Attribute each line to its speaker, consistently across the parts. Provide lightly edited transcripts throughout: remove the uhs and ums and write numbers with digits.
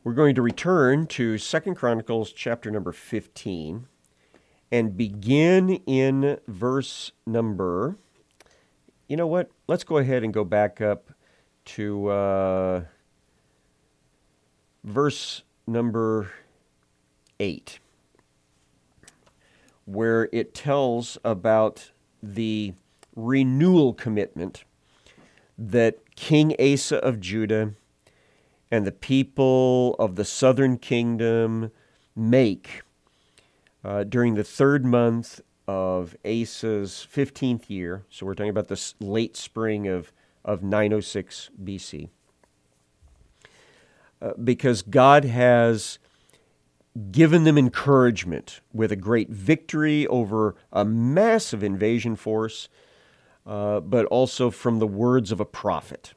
Speaker 1: We're going to return to 2 Chronicles chapter number 15 and begin in verse number... You know what? Let's go ahead and go back up to verse number 8, where it tells about the renewal commitment that King Asa of Judah and the people of the southern kingdom make during the third month of Asa's 15th year. So we're talking about the late spring of 906 BC. Because God has given them encouragement with a great victory over a massive invasion force, but also from the words of a prophet.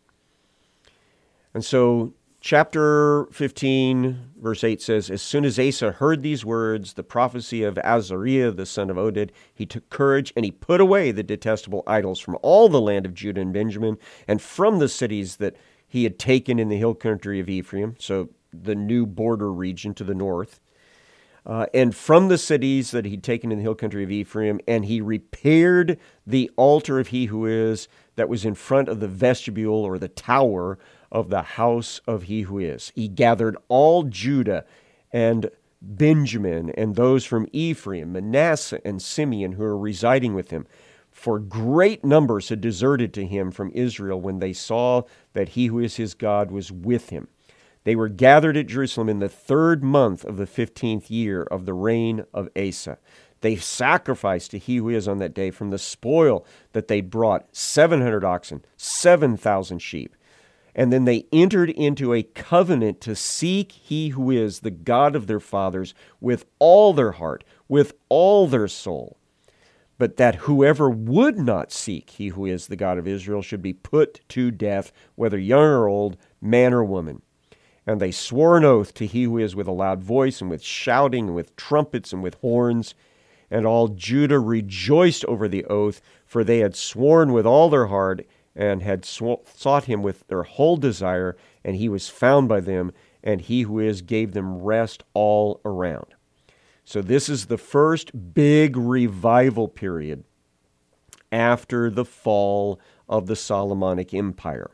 Speaker 1: And so chapter 15, verse 8 says, "As soon as Asa heard these words, the prophecy of Azariah, the son of Oded, he took courage and he put away the detestable idols from all the land of Judah and Benjamin and from the cities that he had taken in the hill country of Ephraim," so the new border region to the north, "and from the cities that he'd taken in the hill country of Ephraim, and he repaired the altar of he who is, that was in front of the vestibule or the tower of the house of he who is. He gathered all Judah and Benjamin and those from Ephraim, Manasseh, and Simeon who are residing with him. For great numbers had deserted to him from Israel when they saw that he who is his God was with him. They were gathered at Jerusalem in the third month of the 15th year of the reign of Asa. They sacrificed to he who is on that day from the spoil that they brought 700 oxen, 7,000 sheep. And then they entered into a covenant to seek he who is the God of their fathers with all their heart, with all their soul. But that whoever would not seek he who is the God of Israel should be put to death, whether young or old, man or woman. And they swore an oath to he who is with a loud voice and with shouting and with trumpets and with horns. And all Judah rejoiced over the oath, for they had sworn with all their heart and had sought him with their whole desire, and he was found by them, and he who is gave them rest all around." So this is the first big revival period after the fall of the Solomonic Empire.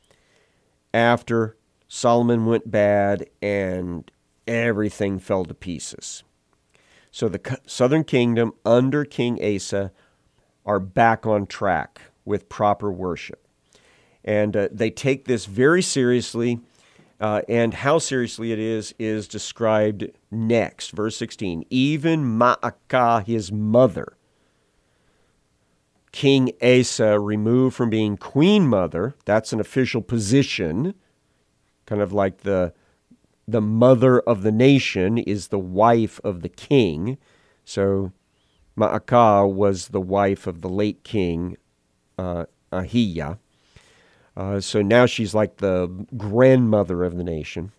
Speaker 1: After Solomon went bad and everything fell to pieces. So the southern kingdom under King Asa are back on track with proper worship. And they take this very seriously, and how seriously it is described next. Verse 16, "Even Ma'akah, his mother," King Asa removed from being queen mother. That's an official position, kind of like the mother of the nation is the wife of the king. So Ma'akah was the wife of the late king Ahiah. So now she's like the grandmother of the nation.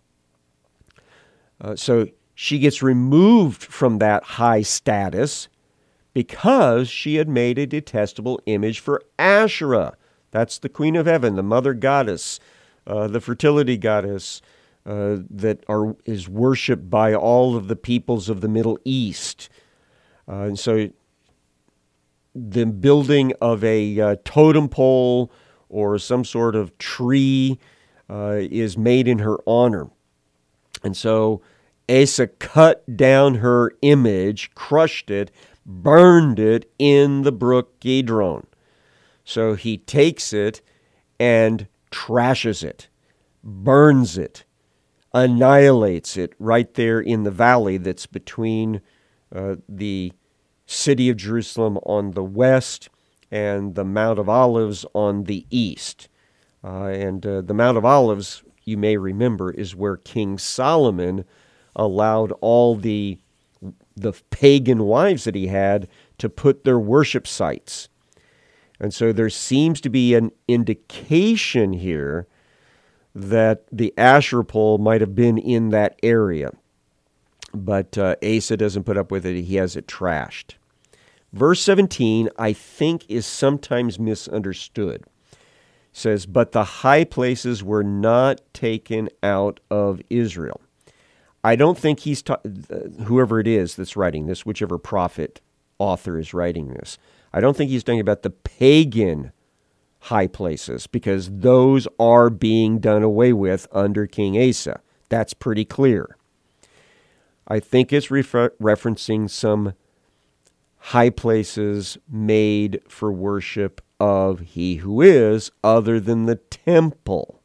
Speaker 1: So she gets removed from that high status because she had made a detestable image for Asherah. That's the queen of heaven, the mother goddess, the fertility goddess that is worshipped by all of the peoples of the Middle East. And so the building of a totem pole or some sort of tree is made in her honor. And so Asa cut down her image, crushed it, burned it in the brook Kidron. So he takes it and trashes it, burns it, annihilates it right there in the valley that's between the city of Jerusalem on the west and the Mount of Olives on the east. And the Mount of Olives, you may remember, is where King Solomon allowed all the pagan wives that he had to put their worship sites. And so there seems to be an indication here that the Asherah pole might have been in that area. But Asa doesn't put up with it. He has it trashed. Verse 17, I think, is sometimes misunderstood. says, but the high places were not taken out of Israel. I don't think he's, whoever it is that's writing this, whichever prophet author is writing this, I don't think he's talking about the pagan high places, because those are being done away with under King Asa. That's pretty clear. I think it's referencing some high places made for worship of he who is, other than the temple.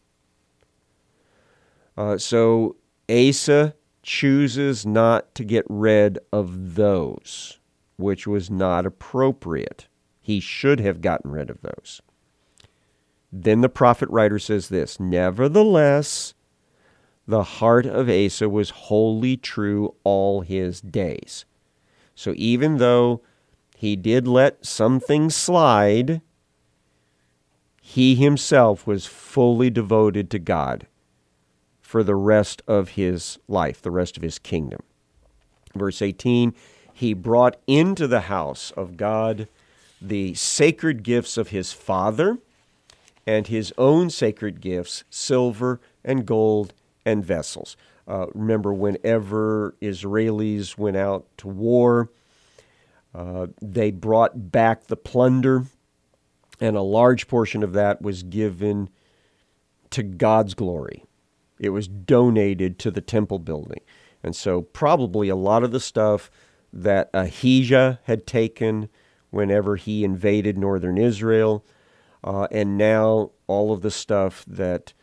Speaker 1: So Asa chooses not to get rid of those, which was not appropriate. He should have gotten rid of those. Then the prophet writer says this, nevertheless, the heart of Asa was wholly true all his days. So even though he did let some things slide, he himself was fully devoted to God for the rest of his life, the rest of his kingdom. Verse 18, he brought into the house of God the sacred gifts of his father and his own sacred gifts, silver and gold and vessels. Remember, whenever Israelis went out to war, they brought back the plunder, and a large portion of that was given to God's glory. It was donated to the temple building. And so probably a lot of the stuff that Ahijah had taken whenever he invaded northern Israel, and now all of the stuff that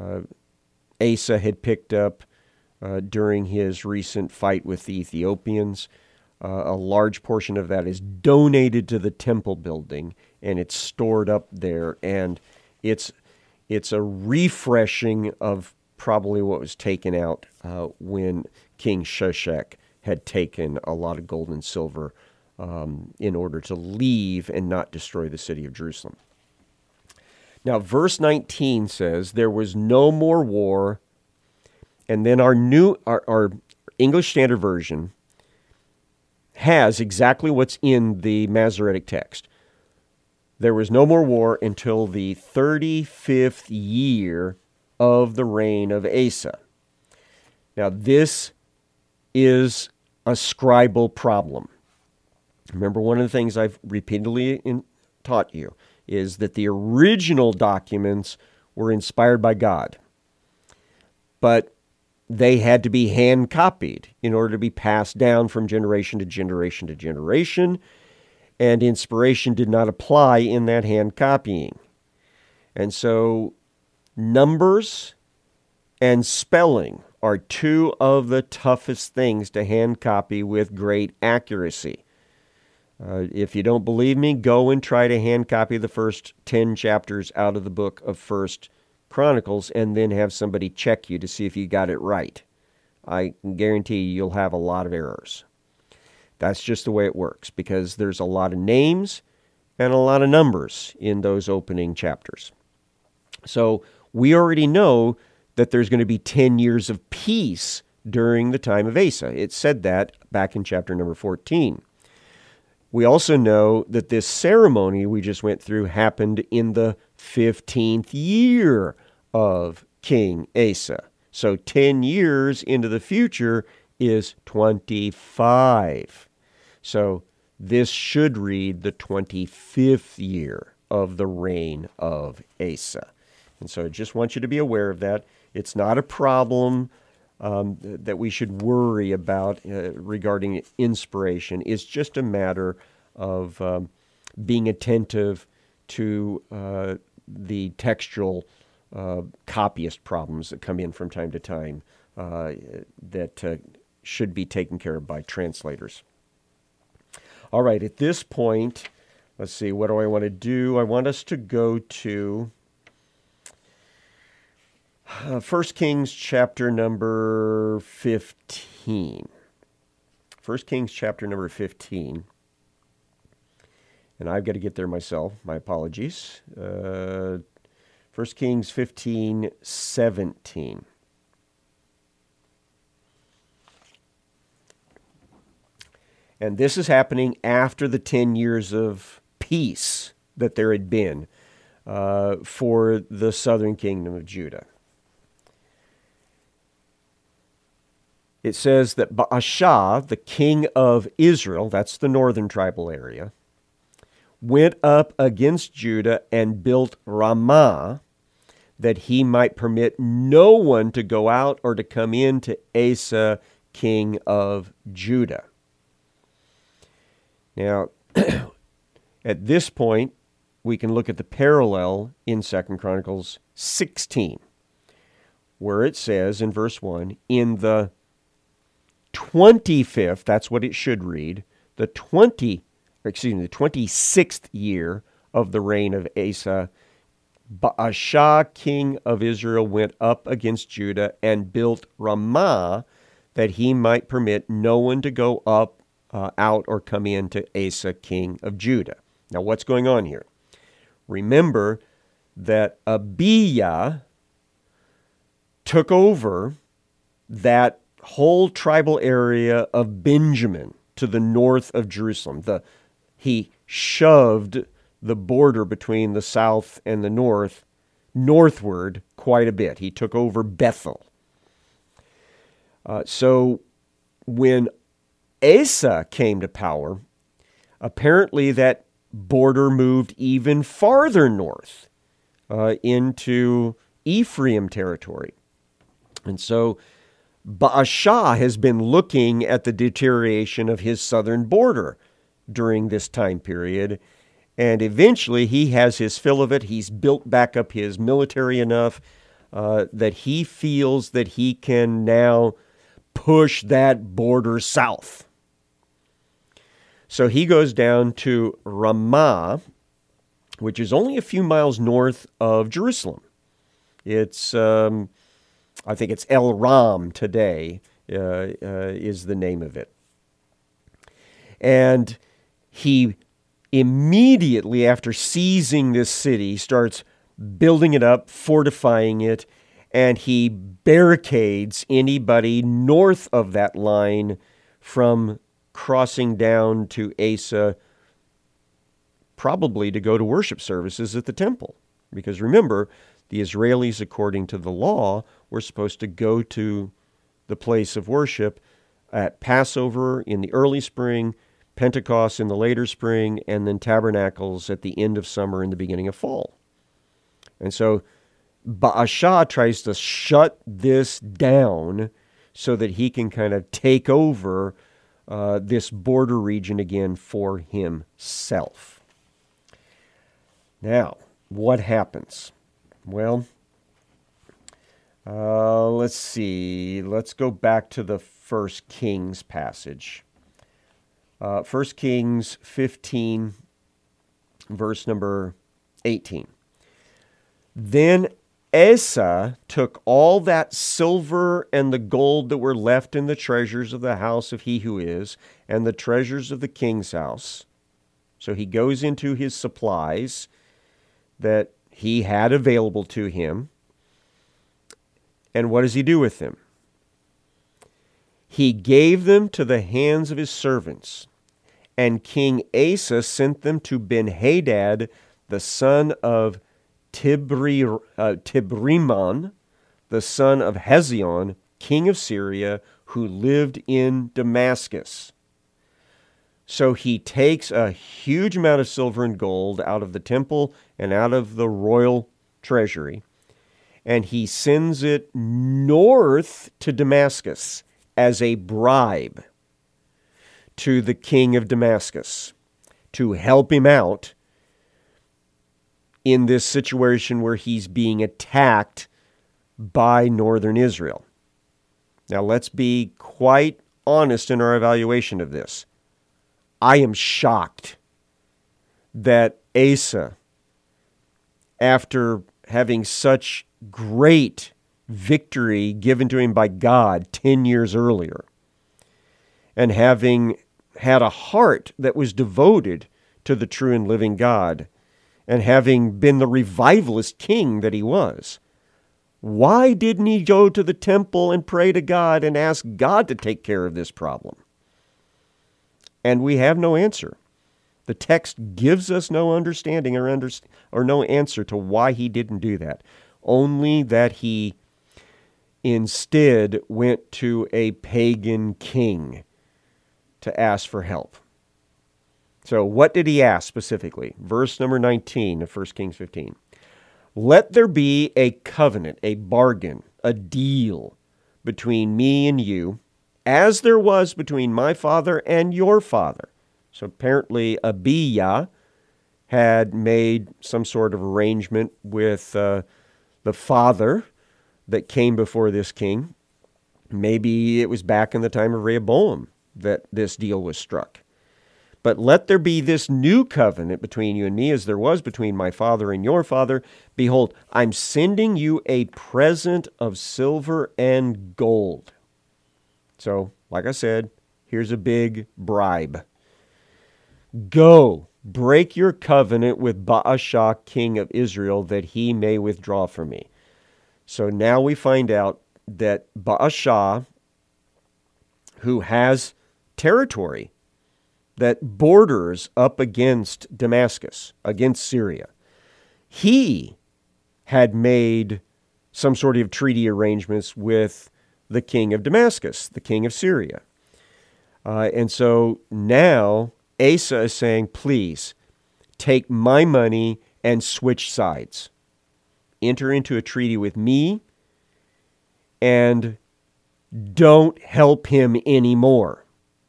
Speaker 1: Asa had picked up during his recent fight with the Ethiopians, a large portion of that is donated to the temple building, and it's stored up there, and it's a refreshing of probably what was taken out when King Shishak had taken a lot of gold and silver in order to leave and not destroy the city of Jerusalem. Now, verse 19 says, there was no more war, and then our English Standard Version has exactly what's in the Masoretic text. There was no more war until the 35th year of the reign of Asa. Now, this is a scribal problem. Remember, one of the things I've repeatedly taught you is that the original documents were inspired by God, but they had to be hand copied in order to be passed down from generation to generation to generation, and inspiration did not apply in that hand copying. And so numbers and spelling are two of the toughest things to hand copy with great accuracy. If you don't believe me, go and try to hand copy the first 10 chapters out of the book of 1 Chronicles and then have somebody check you to see if you got it right. I can guarantee you'll have a lot of errors. That's just the way it works, because there's a lot of names and a lot of numbers in those opening chapters. So we already know that there's going to be 10 years of peace during the time of Asa. It said that back in chapter number 14. We also know that this ceremony we just went through happened in the 15th year of King Asa. So 10 years into the future is 25. So this should read the 25th year of the reign of Asa. And so I just want you to be aware of that. It's not a problem that we should worry about regarding inspiration. It's just a matter of being attentive to the textual copyist problems that come in from time to time that should be taken care of by translators. All right, at this point, let's see, what do I want to do? I want us to go to 1 Kings chapter number 15. 1 Kings chapter number 15. And I've got to get there myself. My apologies. 1 Kings 15:17. And this is happening after the 10 years of peace that there had been for the southern kingdom of Judah. It says that Baasha, the king of Israel, that's the northern tribal area, went up against Judah and built Ramah, that he might permit no one to go out or to come in to Asa, king of Judah. Now, at this point, we can look at the parallel in 2 Chronicles 16, where it says in verse 1, in the 25th, that's what it should read, the 26th year of the reign of Asa, Baasha, king of Israel, went up against Judah and built Ramah, that he might permit no one to go up, out, or come in to Asa, king of Judah. Now, what's going on here? Remember that Abiah took over that whole tribal area of Benjamin to the north of Jerusalem. He shoved the border between the south and the north northward quite a bit. He took over Bethel. So when Asa came to power, apparently that border moved even farther north into Ephraim territory. And so Baasha has been looking at the deterioration of his southern border during this time period, and eventually he has his fill of it. He's built back up his military enough that he feels that he can now push that border south. So he goes down to Ramah, which is only a few miles north of Jerusalem. It's, I think it's El Ram today, is the name of it. And he immediately after seizing this city starts building it up, fortifying it, and he barricades anybody north of that line from crossing down to Asa, probably to go to worship services at the temple. Because remember, the Israelis, according to the law, were supposed to go to the place of worship at Passover in the early spring, Pentecost in the later spring, and then Tabernacles at the end of summer and the beginning of fall. And so Baasha tries to shut this down so that he can kind of take over this border region again for himself. Now, what happens? Well, let's see. Let's go back to the 1 Kings passage. 1 Kings 15, verse number 18. Then Asa took all that silver and the gold that were left in the treasures of the house of he who is, and the treasures of the king's house. So he goes into his supplies that he had available to him. And what does he do with them? He gave them to the hands of his servants, and King Asa sent them to Ben-Hadad, the son of Tibrimon, the son of Hezion, king of Syria, who lived in Damascus. So he takes a huge amount of silver and gold out of the temple and out of the royal treasury, and he sends it north to Damascus as a bribe to the king of Damascus to help him out in this situation where he's being attacked by northern Israel. Now, let's be quite honest in our evaluation of this. I am shocked that Asa, after having such great victory given to him by God 10 years earlier, and having had a heart that was devoted to the true and living God, and having been the revivalist king that he was, why didn't he go to the temple and pray to God and ask God to take care of this problem? And we have no answer. The text gives us no understanding or no answer to why he didn't do that, only that he instead went to a pagan king to ask for help. So what did he ask specifically? Verse number 19 of 1 Kings 15. Let there be a covenant, a bargain, a deal between me and you, as there was between my father and your father. So apparently Abijah had made some sort of arrangement with the father that came before this king. Maybe it was back in the time of Rehoboam that this deal was struck. But let there be this new covenant between you and me as there was between my father and your father. Behold, I'm sending you a present of silver and gold. So, like I said, here's a big bribe. Go, break your covenant with Baasha, king of Israel, that he may withdraw from me. So now we find out that Baasha, who has territory that borders up against Damascus, against Syria, he had made some sort of treaty arrangements with the king of Damascus, the king of Syria. And so now Asa is saying, please, take my money and switch sides. Enter into a treaty with me and don't help him anymore.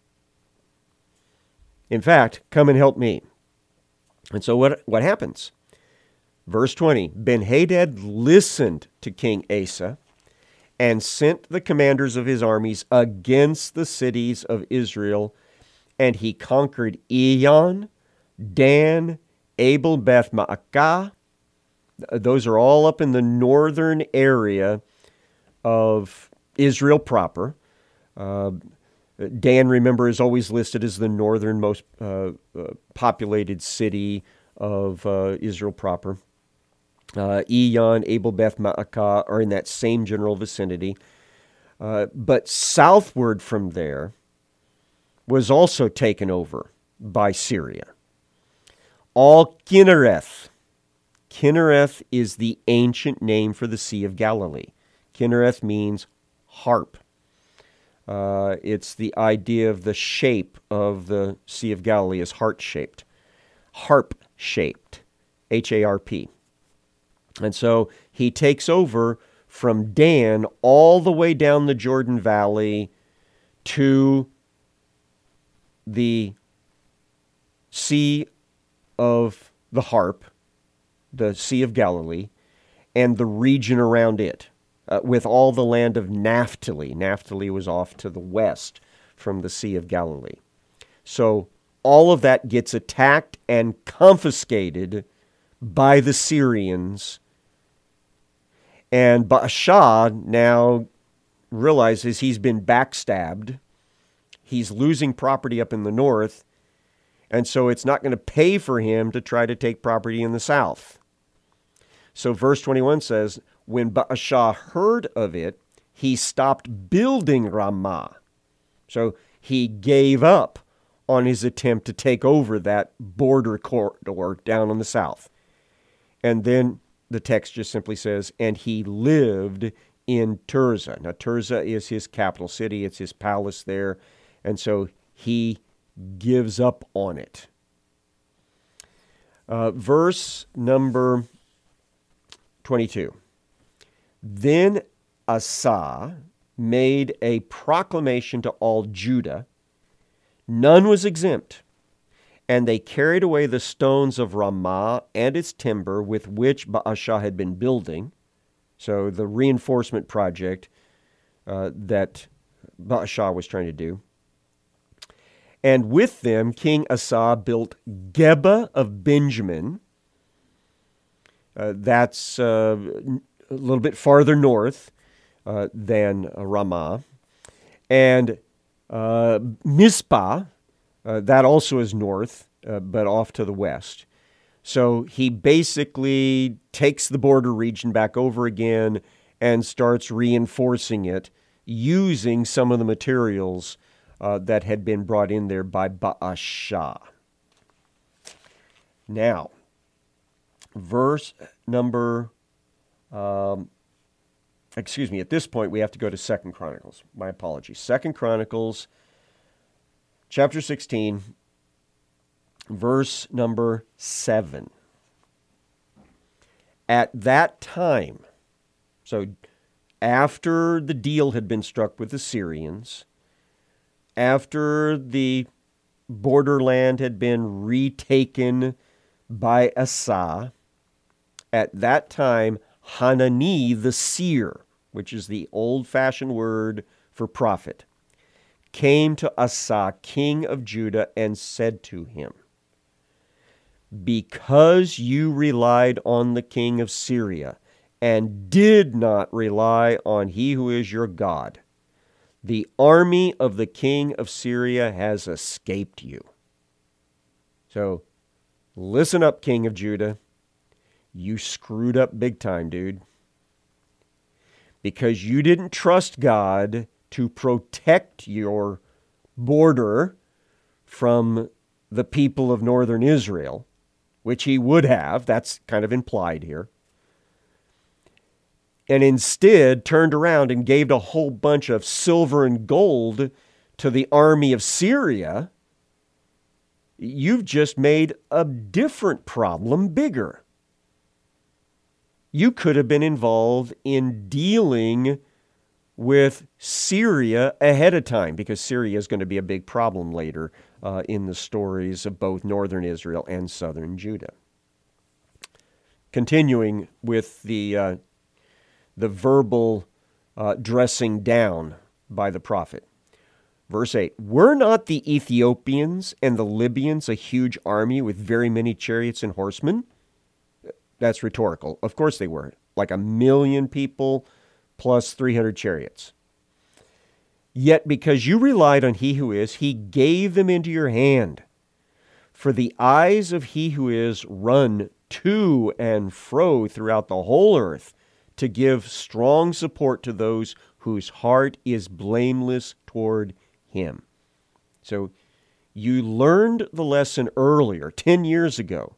Speaker 1: In fact, come and help me. And so what happens? Verse 20, Ben-Hadad listened to King Asa and sent the commanders of his armies against the cities of Israel, and he conquered Ijon, Dan, Abel-Beth-Maacah. Those are all up in the northern area of Israel proper. Dan, remember, is always listed as the northernmost populated city of Israel proper. Ijon, Abel-Beth-Maacah are in that same general vicinity. But southward from there was also taken over by Syria. All Kinnereth. Kinnereth is the ancient name for the Sea of Galilee. Kinnereth means harp. It's the idea of the shape of the Sea of Galilee is heart-shaped. Harp-shaped. H-A-R-P. And so he takes over from Dan all the way down the Jordan Valley to the Sea of the Harp, the Sea of Galilee, and the region around it. With all the land of Naphtali. Naphtali was off to the west from the Sea of Galilee. So all of that gets attacked and confiscated by the Syrians. And Baasha now realizes he's been backstabbed. He's losing property up in the north. And so it's not going to pay for him to try to take property in the south. So verse 21 says, when Baasha heard of it, he stopped building Ramah. So he gave up on his attempt to take over that border corridor down in the south. And then the text just simply says, and he lived in Tirzah. Now, Tirzah is his capital city. It's his palace there. And so he gives up on it. Verse number 22. Then Asa made a proclamation to all Judah. None was exempt. And they carried away the stones of Ramah and its timber with which Baasha had been building. So the reinforcement project that Baasha was trying to do. And with them, King Asa built Geba of Benjamin. That's a little bit farther north than Ramah. And Mizpah, that also is north, but off to the west. So he basically takes the border region back over again and starts reinforcing it using some of the materials that had been brought in there by Baasha. Now, verse number, at this point we have to go to 2 Chronicles. My apologies. 2 Chronicles, chapter 16, verse number 7. At that time, so after the deal had been struck with the Syrians, after the borderland had been retaken by Asa, at that time, Hanani the seer, which is the old-fashioned word for prophet, came to Asa, king of Judah, and said to him, because you relied on the king of Syria and did not rely on he who is your God, the army of the king of Syria has escaped you. So, listen up, king of Judah. You screwed up big time, dude. Because you didn't trust God to protect your border from the people of northern Israel, which he would have. That's kind of implied here. And instead turned around and gave a whole bunch of silver and gold to the army of Syria. You've just made a different problem bigger. You could have been involved in dealing with Syria ahead of time, because Syria is going to be a big problem later in the stories of both northern Israel and southern Judah. Continuing with the verbal dressing down by the prophet. Verse 8, were not the Ethiopians and the Libyans a huge army with very many chariots and horsemen? That's rhetorical. Of course they were. Like 1 million people plus 300 chariots. Yet because you relied on he who is, he gave them into your hand. For the eyes of he who is run to and fro throughout the whole earth to give strong support to those whose heart is blameless toward him. So you learned the lesson earlier, 10 years ago,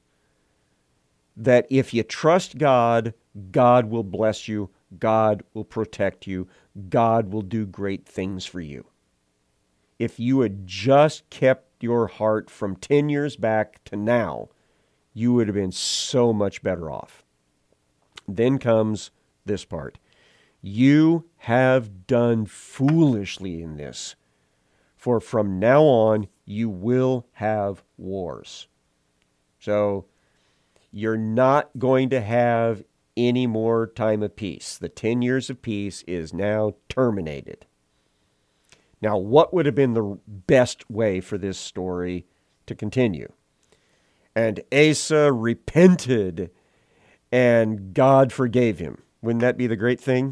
Speaker 1: that if you trust God, God will bless you, God will protect you, God will do great things for you. If you had just kept your heart from 10 years back to now, you would have been so much better off. Then comes this part. You have done foolishly in this, for from now on you will have wars. So you're not going to have any more time of peace. The 10 years of peace is now terminated. Now, what would have been the best way for this story to continue? And Asa repented, and God forgave him. Wouldn't that be the great thing?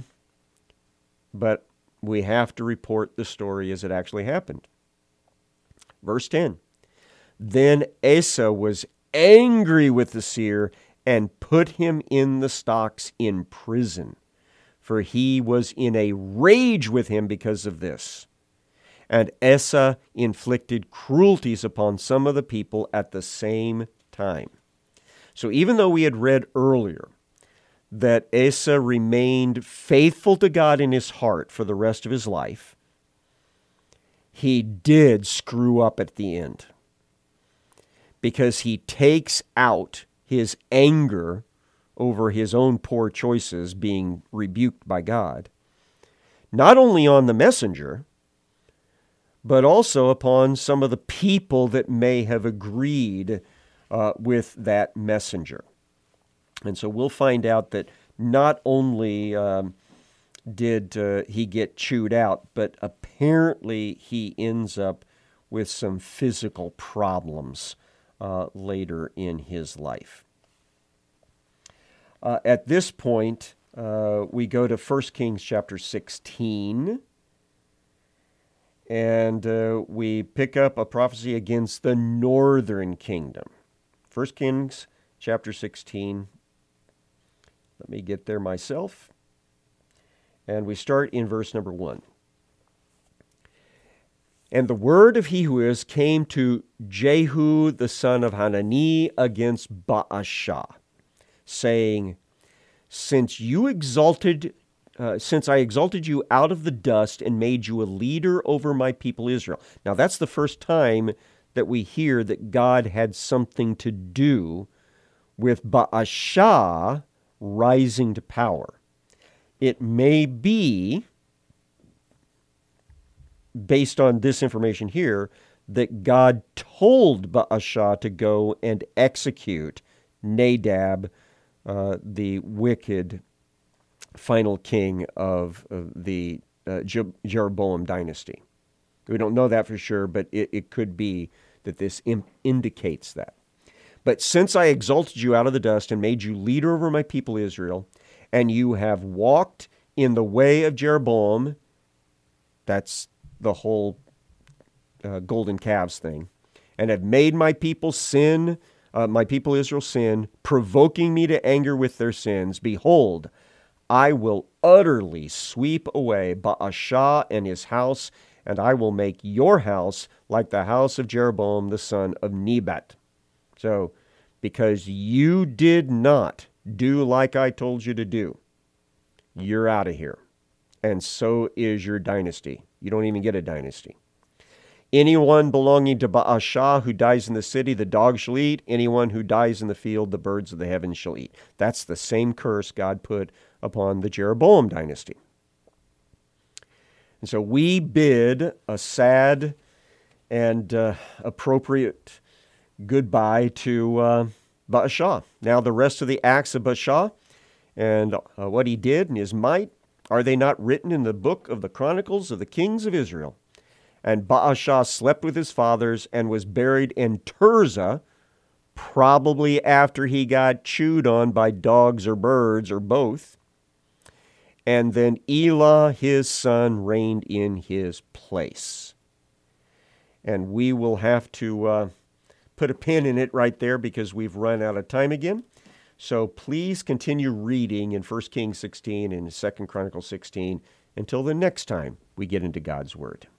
Speaker 1: But we have to report the story as it actually happened. Verse 10. Then Asa was angry with the seer and put him in the stocks in prison, for he was in a rage with him because of this. And Asa inflicted cruelties upon some of the people at the same time. So even though we had read earlier that Asa remained faithful to God in his heart for the rest of his life, he did screw up at the end, because he takes out his anger over his own poor choices being rebuked by God, not only on the messenger, but also upon some of the people that may have agreed with that messenger. And so we'll find out that not only did he get chewed out, but apparently he ends up with some physical problems later in his life. At this point, we go to 1 Kings chapter 16, and we pick up a prophecy against the northern kingdom. 1 Kings chapter 16. Let me get there myself. And we start in verse number 1. And the word of he who is came to Jehu the son of Hanani against Baasha, saying, Since I exalted you out of the dust and made you a leader over my people Israel. Now that's the first time that we hear that God had something to do with Baasha rising to power. It may be, based on this information here, that God told Baasha to go and execute Nadab, the wicked final king of the Jeroboam dynasty. We don't know that for sure, but it could be that this indicates that. But since I exalted you out of the dust and made you leader over my people Israel, and you have walked in the way of Jeroboam, that's the whole golden calves thing, and have made my people sin, my people Israel sin, provoking me to anger with their sins, behold, I will utterly sweep away Baasha and his house, and I will make your house like the house of Jeroboam the son of Nebat. So, because you did not do like I told you to do, you're out of here. And so is your dynasty. You don't even get a dynasty. Anyone belonging to Baasha who dies in the city, the dog shall eat. Anyone who dies in the field, the birds of the heavens shall eat. That's the same curse God put upon the Jeroboam dynasty. And so we bid a sad and appropriate goodbye to Baasha. Now the rest of the acts of Baasha and what he did and his might, are they not written in the book of the Chronicles of the Kings of Israel? And Baasha slept with his fathers and was buried in Tirzah, probably after he got chewed on by dogs or birds or both. And then Elah, his son, reigned in his place. And we will have to put a pin in it right there because we've run out of time again. So please continue reading in 1 Kings 16 and 2 Chronicles 16 until the next time we get into God's Word.